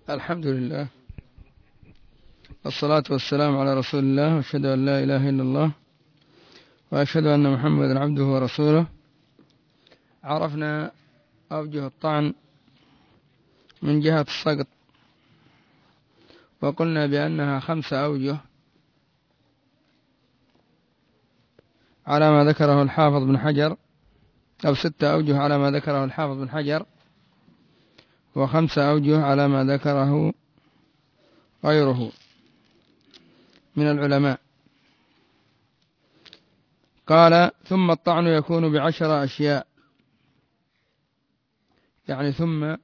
الحمد لله والصلاة والسلام على رسول الله، وأشهد أن لا إله إلا الله، وأشهد أن محمدا عبده ورسوله. عرفنا أوجه الطعن من جهة السقط، وقلنا بأنها 5 أوجه على ما ذكره الحافظ بن حجر، أو 6 أوجه على ما ذكره الحافظ بن حجر، و5 أوجه على ما ذكره غيره من العلماء. قال: ثم الطعن يكون ب10 أشياء، يعني ثم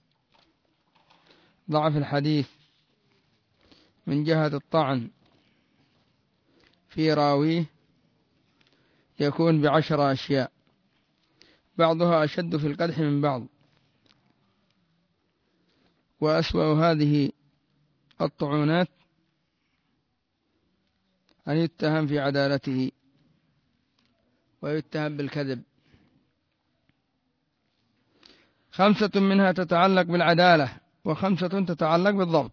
ضعف الحديث من جهة الطعن في راويه يكون ب10 أشياء، بعضها أشد في القدح من بعض. وأسوأ هذه الطعونات أن يتهم في عدالته ويتهم بالكذب. 5 منها تتعلق بالعدالة، و5 تتعلق بالضبط.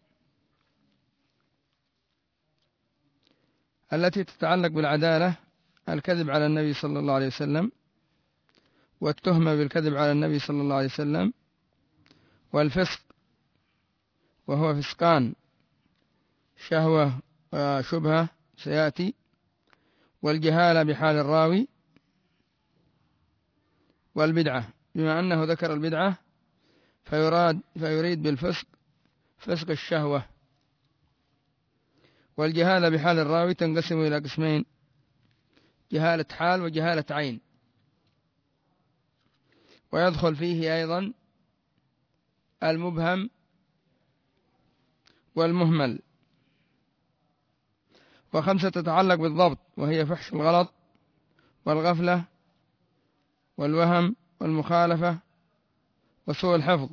التي تتعلق بالعدالة: الكذب على النبي صلى الله عليه وسلم، والتهمة بالكذب على النبي صلى الله عليه وسلم، والفسق وهو فسقان، شهوة وشبهة سيأتي، والجهالة بحال الراوي، والبدعة، بما أنه ذكر البدعة فيريد بالفسق فسق الشهوة. والجهالة بحال الراوي تنقسم إلى قسمين: جهالة حال وجهالة عين، ويدخل فيه أيضا المبهم والمهمل. 5 تتعلق بالضبط، وهي فحش الغلط والغفلة والوهم والمخالفة وسوء الحفظ.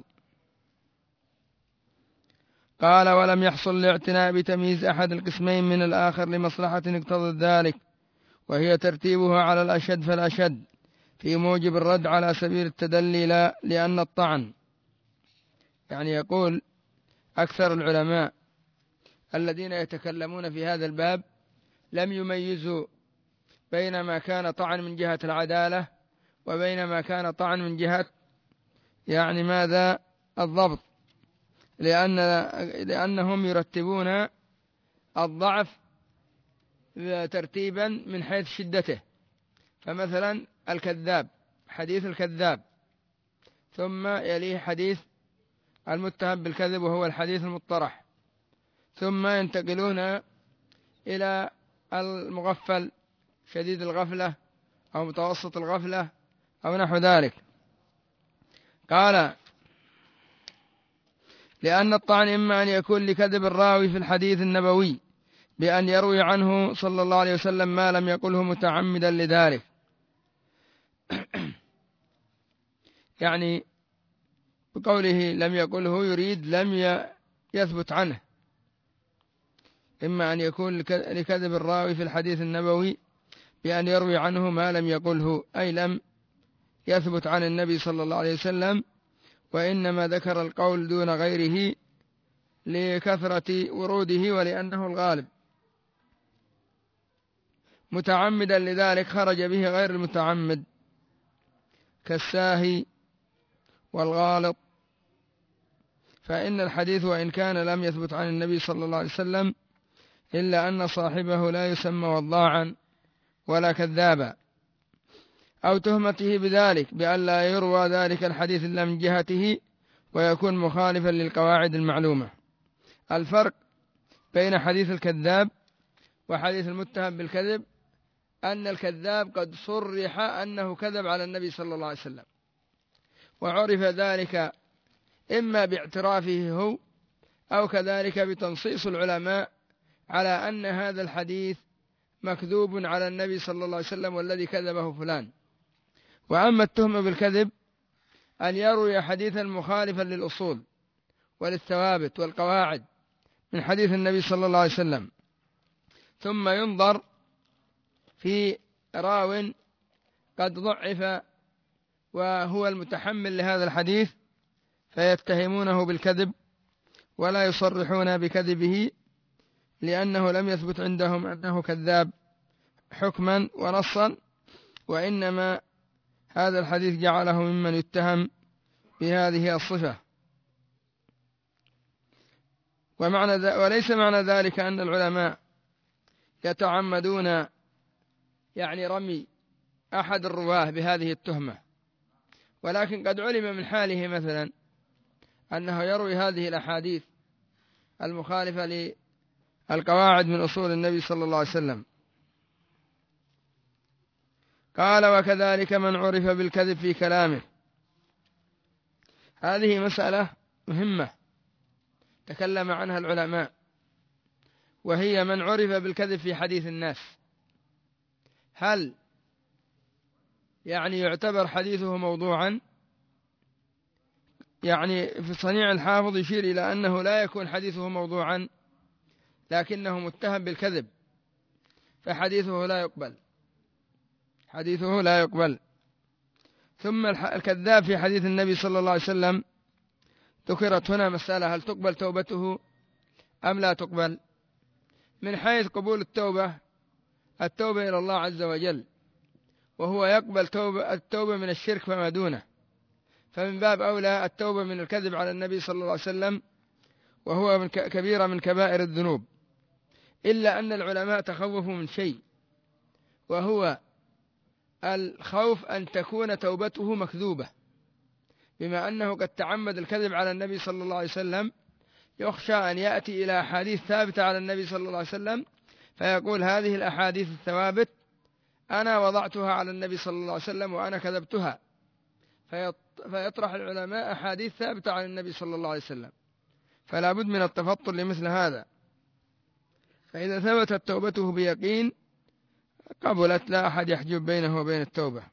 قال: ولم يحصل الاعتناء بتمييز أحد القسمين من الآخر لمصلحة اقتضت ذلك، وهي ترتيبها على الأشد فالأشد في موجب الرد على سبيل التدلي، لا لأن الطعن، يعني يقول أكثر العلماء الذين يتكلمون في هذا الباب لم يميزوا بين ما كان طعن من جهة العدالة وبين ما كان طعن من جهة يعني ماذا الضبط، لأنهم يرتبون الضعف ترتيبا من حيث شدته. فمثلا الكذاب، حديث الكذاب، ثم يليه حديث المتهم بالكذب وهو الحديث المطرح، ثم ينتقلون إلى المغفل، شديد الغفلة أو متوسط الغفلة أو نحو ذلك. قال: لأن الطعن إما أن يكون لكذب الراوي في الحديث النبوي بأن يروي عنه صلى الله عليه وسلم ما لم يقله متعمدا لذلك، يعني بقوله لم يقله يريد لم يثبت عنه. إما أن يكون لكذب الراوي في الحديث النبوي بأن يروي عنه ما لم يقله، أي لم يثبت عن النبي صلى الله عليه وسلم، وإنما ذكر القول دون غيره لكثرة وروده ولأنه الغالب. متعمدا لذلك خرج به غير المتعمد كالساهي والغالط، فإن الحديث وإن كان لم يثبت عن النبي صلى الله عليه وسلم إلا أن صاحبه لا يسمى وضاعا ولا كذابا، أو تهمته بذلك بأن لا يروى ذلك الحديث إلا من جهته ويكون مخالفا للقواعد المعلومة. الفرق بين حديث الكذاب وحديث المتهم بالكذب أن الكذاب قد صرح أنه كذب على النبي صلى الله عليه وسلم، وعرف ذلك إما باعترافه هو أو كذلك بتنصيص العلماء على أن هذا الحديث مكذوب على النبي صلى الله عليه وسلم والذي كذبه فلان. وأما التهمة بالكذب أن يروي حديثا مخالفا للأصول وللثوابت والقواعد من حديث النبي صلى الله عليه وسلم، ثم ينظر في راو قد ضعف وهو المتحمل لهذا الحديث فيتهمونه بالكذب ولا يصرحون بكذبه لأنه لم يثبت عندهم أنه كذاب حكما ونصا، وإنما هذا الحديث جعله ممن يتهم بهذه الصفة. وليس معنى ذلك أن العلماء يتعمدون يعني رمي أحد الرواه بهذه التهمة، ولكن قد علم من حاله مثلا أنه يروي هذه الأحاديث المخالفة للقواعد من أصول النبي صلى الله عليه وسلم. قال: وكذلك من عرف بالكذب في كلامه. هذه مسألة مهمة تكلم عنها العلماء، وهي من عرف بالكذب في حديث الناس. هل يعني يعتبر حديثه موضوعا؟ يعني في صنيع الحافظ يشير إلى أنه لا يكون حديثه موضوعا، لكنه متهم بالكذب، فحديثه لا يقبل، حديثه لا يقبل. ثم الكذاب في حديث النبي صلى الله عليه وسلم ذكرت هنا مسألة: هل تقبل توبته أم لا تقبل؟ من حيث قبول التوبة إلى الله عز وجل، وهو يقبل التوبة من الشرك فما دونه، فمن باب أولى التوبة من الكذب على النبي صلى الله عليه وسلم، وهو كبيرة من كبائر الذنوب. إلا أن العلماء تخوفوا من شيء، وهو الخوف أن تكون توبته مكذوبة، بما أنه قد تعمد الكذب على النبي صلى الله عليه وسلم، يخشى أن يأتي إلى أحاديث ثابتة على النبي صلى الله عليه وسلم فيقول: هذه الأحاديث الثوابت أنا وضعتها على النبي صلى الله عليه وسلم وأنا كذبتها، فيطرح العلماء أحاديث ثابتة عن النبي صلى الله عليه وسلم، فلا بد من التفطن لمثل هذا. فإذا ثبتت توبته بيقين قبلت، لا أحد يحجب بينه وبين التوبة.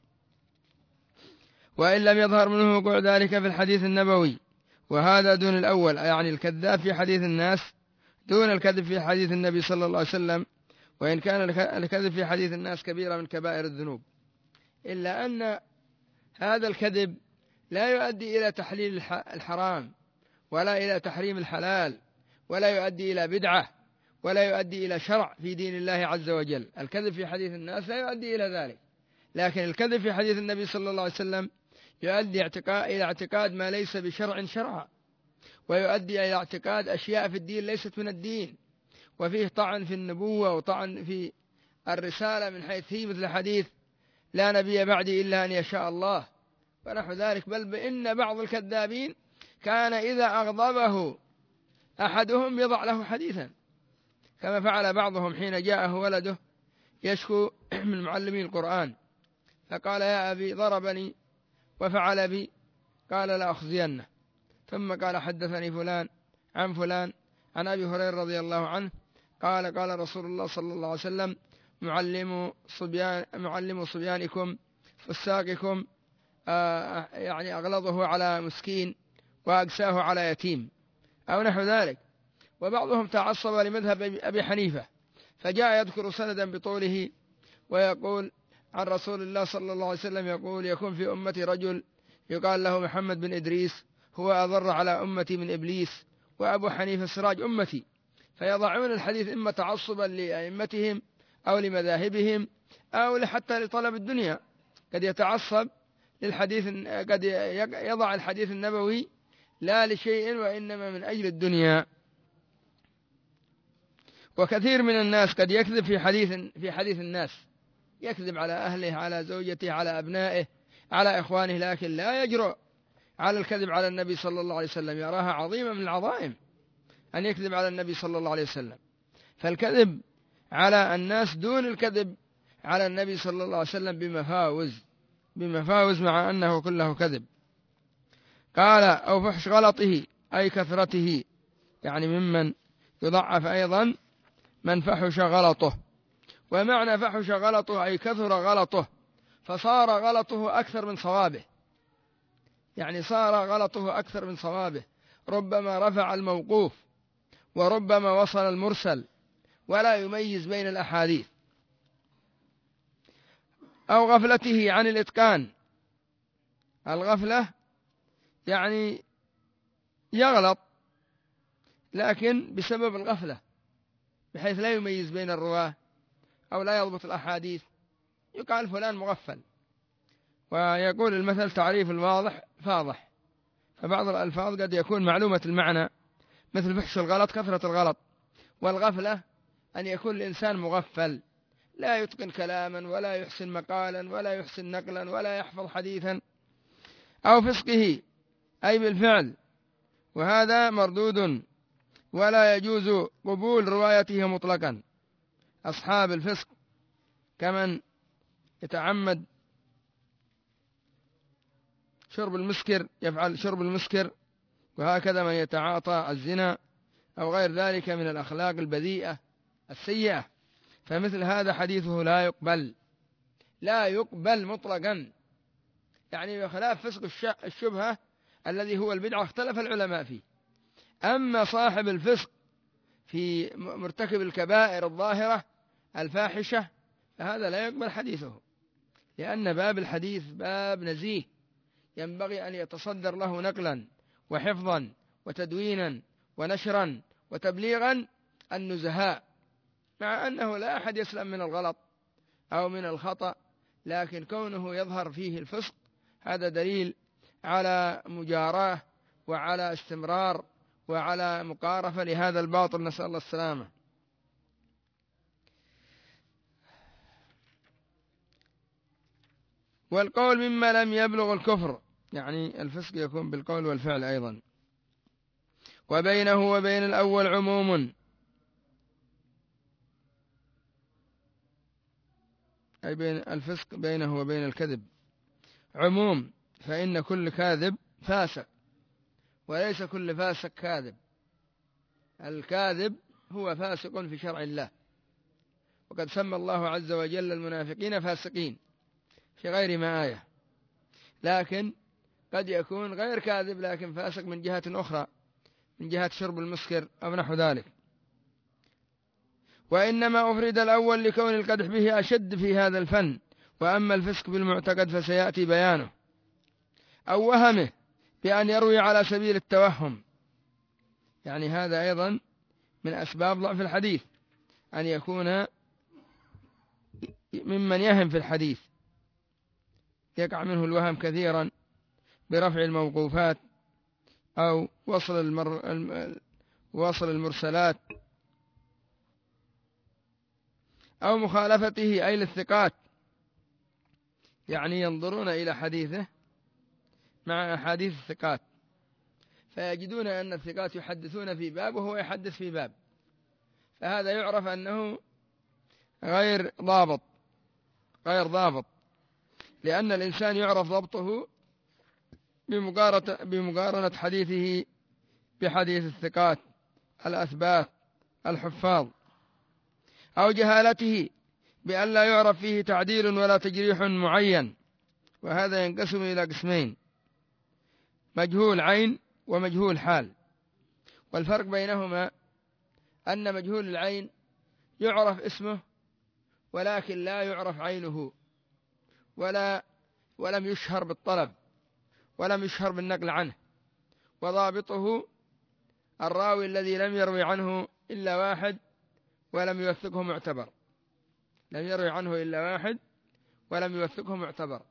وإن لم يظهر منه وقوع ذلك في الحديث النبوي، وهذا دون الأول، يعني الكذاب في حديث الناس دون الكذب في حديث النبي صلى الله عليه وسلم، وإن كان الكذب في حديث الناس كبيرة من كبائر الذنوب، إلا أن هذا الكذب لا يؤدي إلى تحليل الحرام، ولا إلى تحريم الحلال، ولا يؤدي إلى بدعة، ولا يؤدي إلى شرع في دين الله عز وجل. الكذب في حديث الناس لا يؤدي إلى ذلك، لكن الكذب في حديث النبي صلى الله عليه وسلم يؤدي إلى اعتقاد ما ليس بشرع شرعا، ويؤدي إلى اعتقاد أشياء في الدين ليست من الدين، وفيه طعن في النبوة وطعن في الرسالة، من حيث هي مثل حديث: لا نبي بعدي إلا أن يشاء الله، ونحو ذلك. بل بإن بعض الكذابين كان إذا أغضبه أحدهم يضع له حديثا، كما فعل بعضهم حين جاءه ولده يشكو من معلمي القرآن، فقال: يا أبي ضربني وفعل بي، قال: لا أخزينه. ثم قال: حدثني فلان عن فلان عن أبي هريرة رضي الله عنه قال: قال رسول الله صلى الله عليه وسلم: معلم صبيانكم فساقكم، يعني أغلظه على مسكين وأقساه على يتيم، أو نحو ذلك. وبعضهم تعصب لمذهب أبي حنيفة، فجاء يذكر سندا بطوله ويقول عن رسول الله صلى الله عليه وسلم يقول: يكون في أمتي رجل يقال له محمد بن إدريس، هو أضر على أمتي من إبليس، وأبو حنيفة سراج أمتي. فيضعون الحديث إما تعصبا لأئمتهم أو لمذاهبهم أو حتى لطلب الدنيا. قد يتعصب للحديث، قد يضع الحديث النبوي لا لشيء وإنما من أجل الدنيا. وكثير من الناس قد يكذب في حديث الناس، يكذب على أهله، على زوجته، على أبنائه، على إخوانه، لكن لا يجرؤ على الكذب على النبي صلى الله عليه وسلم، يراها عظيمة من العظائم أن يكذب على النبي صلى الله عليه وسلم. فالكذب على الناس دون الكذب على النبي صلى الله عليه وسلم بمفاوز مع أنه كله كذب. قال: أو فحش غلطه أي كثرته، يعني ممن يضعف أيضا من فحش غلطه. ومعنى فحش غلطه أي كثر غلطه، فصار غلطه أكثر من صوابه، يعني صار غلطه أكثر من صوابه، ربما رفع الموقوف وربما وصل المرسل، ولا يميز بين الأحاديث. أو غفلته عن الإتقان، الغفلة يعني يغلط لكن بسبب الغفلة بحيث لا يميز بين الرواة أو لا يضبط الأحاديث يقال فلان مغفل. ويقول المثل تعريف الواضح فاضح، فبعض الألفاظ قد يكون معلومة المعنى مثل فحش الغلط كثرة الغلط، والغفلة أن يكون الإنسان مغفل لا يتقن كلاما ولا يحسن مقالا ولا يحسن نقلا ولا يحفظ حديثا، أو فسقه أي بالفعل، وهذا مردود ولا يجوز قبول روايته مطلقا. أصحاب الفسق كمن يتعمد شرب المسكر يفعل شرب المسكر، وهكذا من يتعاطى الزنا أو غير ذلك من الأخلاق البذيئة السيئة، فمثل هذا حديثه لا يقبل مطلقا. يعني بخلاف فسق الشبهة الذي هو البدعة اختلف العلماء فيه. أما صاحب الفسق في مرتكب الكبائر الظاهرة الفاحشة فهذا لا يقبل حديثه، لأن باب الحديث باب نزيه ينبغي أن يتصدر له نقلا وحفظا وتدوينا ونشرا وتبليغا النزهاء، مع أنه لا أحد يسلم من الغلط أو من الخطأ، لكن كونه يظهر فيه الفسق هذا دليل على مجاراة وعلى استمرار وعلى مقارفة لهذا الباطل، نسأل الله السلامة. والقول مما لم يبلغ الكفر، يعني الفسق يكون بالقول والفعل أيضا. وبينه وبين الأول عموم، أي بين الفسق بينه وبين الكذب عموم، فإن كل كاذب فاسق وليس كل فاسق كاذب. الكاذب هو فاسق في شرع الله، وقد سمى الله عز وجل المنافقين فاسقين في غير ما آية، لكن قد يكون غير كاذب لكن فاسق من جهة أخرى، من جهة شرب المسكر أو نحو ذلك. وإنما أفرد الأول لكون القدح به أشد في هذا الفن، وأما الفسق بالمعتقد فسيأتي بيانه، أو وهمه بأن يروي على سبيل التوهم، يعني هذا أيضا من أسباب ضعف الحديث، أن يكون ممن يهم في الحديث يقع منه الوهم كثيرا برفع الموقوفات أو وصل المرسلات أو مخالفته أي للثقات، يعني ينظرون إلى حديثه مع أحاديث الثقات فيجدون أن الثقات يحدثون في باب وهو يحدث في باب، فهذا يعرف أنه غير ضابط، لأن الإنسان يعرف ضبطه بمقارنة حديثه بحديث الثقات الأثبات الحفاظ، أو جهالته بأن لا يعرف فيه تعديل ولا تجريح معين، وهذا ينقسم إلى قسمين: مجهول عين ومجهول حال. والفرق بينهما أن مجهول العين يعرف اسمه ولكن لا يعرف عينه، ولم يشهر بالطلب ولم يشهر بالنقل عنه، وضابطه الراوي الذي لم يروي عنه إلا واحد ولم يوثقه معتبر، لم يروي عنه إلا واحد ولم يوثقه معتبر.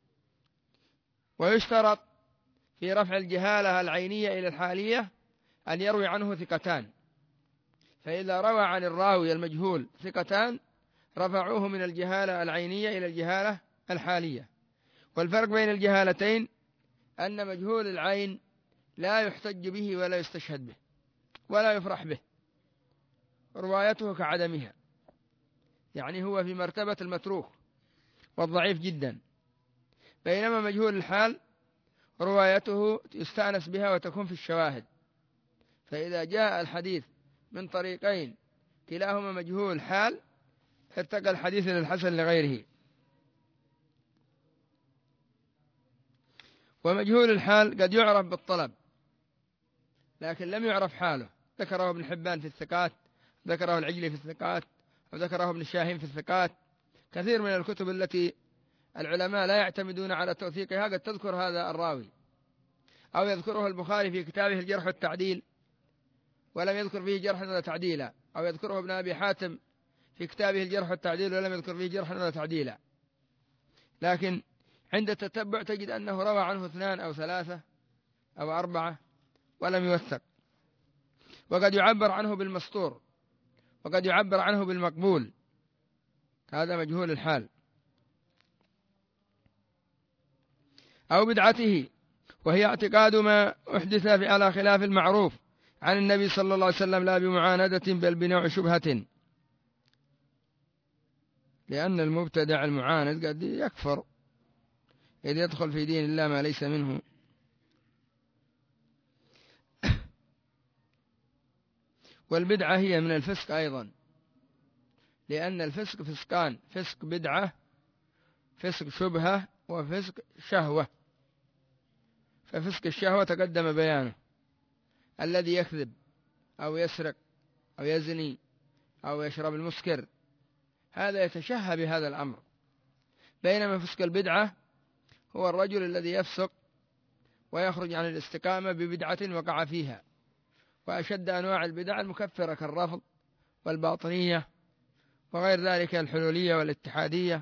ويشترط في رفع الجهالة العينية إلى الحالية أن يروي عنه ثقتان، فإذا روى عن الراوي المجهول ثقتان رفعوه من الجهالة العينية إلى الجهالة الحالية. والفرق بين الجهالتين أن مجهول العين لا يحتج به ولا يستشهد به ولا يفرح به، روايته كعدمها، يعني هو في مرتبة المتروك والضعيف جدا، بينما مجهول الحال روايته يستأنس بها وتكون في الشواهد، فإذا جاء الحديث من طريقين كلاهما مجهول حال ارتقى الحديث إلى الحسن لغيره. ومجهول الحال قد يعرف بالطلب لكن لم يعرف حاله، ذكره ابن حبان في الثقات، ذكره العجلي في الثقات، وذكره ابن الشاهين في الثقات. كثير من الكتب التي العلماء لا يعتمدون على توثيقها قد تذكر هذا الراوي، أو يذكره البخاري في كتابه الجرح والتعديل، ولم يذكر فيه جرحا ولا تعديلا، أو يذكره ابن أبي حاتم في كتابه الجرح والتعديل ولم يذكر فيه جرحا ولا تعديلا، لكن عند التتبع تجد أنه روى عنه 2 أو 3 أو 4 ولم يوثق. وقد يعبر عنه بالمسطور، وقد يعبر عنه بالمقبول، هذا مجهول الحال. أو بدعته، وهي اعتقاد ما أحدث على خلاف المعروف عن النبي صلى الله عليه وسلم لا بمعاندة بل بنوع شبهة، لأن المبتدع المعاند قد يكفر إذ يدخل في دين الله ما ليس منه. والبدعة هي من الفسق أيضا، لأن الفسق فسقان: فسق بدعة، فسق شبهة، وفسق شهوة. ففسق الشهوة تقدم بيانه: الذي يكذب أو يسرق أو يزني أو يشرب المسكر، هذا يتشهى بهذا الأمر. بينما فسق البدعة هو الرجل الذي يفسق ويخرج عن الاستقامة ببدعة وقع فيها. وأشد أنواع البدع المكفرة كالرفض والباطنية وغير ذلك، الحلولية والاتحادية.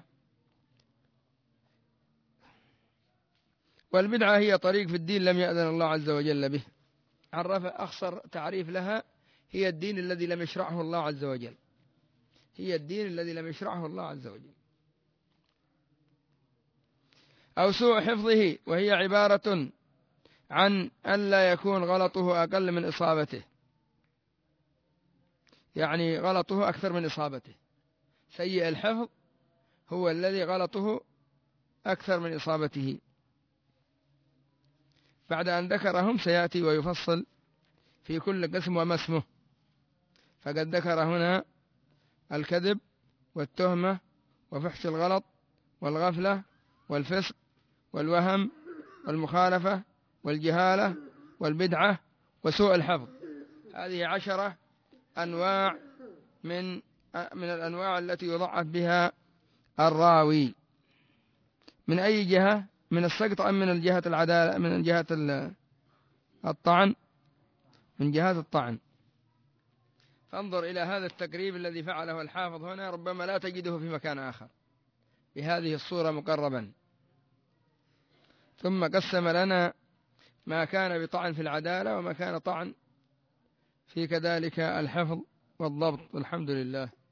والبدعة هي طريق في الدين لم يأذن الله عز وجل به. عرف أخصر تعريف لها: هي الدين الذي لم يشرعه الله عز وجل، هي الدين الذي لم يشرعه الله عز وجل. أو سوء حفظه، وهي عبارة عن أن لا يكون غلطه أقل من إصابته، يعني غلطه أكثر من إصابته. سيء الحفظ هو الذي غلطه أكثر من إصابته. بعد أن ذكرهم سيأتي ويفصل في كل قسم وما اسمه. فقد ذكر هنا الكذب والتهمة وفحش الغلط والغفلة والفسق والوهم والمخالفة والجهالة والبدعة وسوء الحفظ. هذه 10 أنواع من الأنواع التي يضعف بها الراوي. من أي جهة؟ من السقط أم من الجهة العدالة؟ من جهة الطعن؟ من جهة الطعن. فانظر إلى هذا التقريب الذي فعله الحافظ هنا، ربما لا تجده في مكان آخر بهذه الصورة مقربا. ثم قسم لنا ما كان بطعن في العدالة وما كان طعن في كذلك الحفظ والضبط. والحمد لله.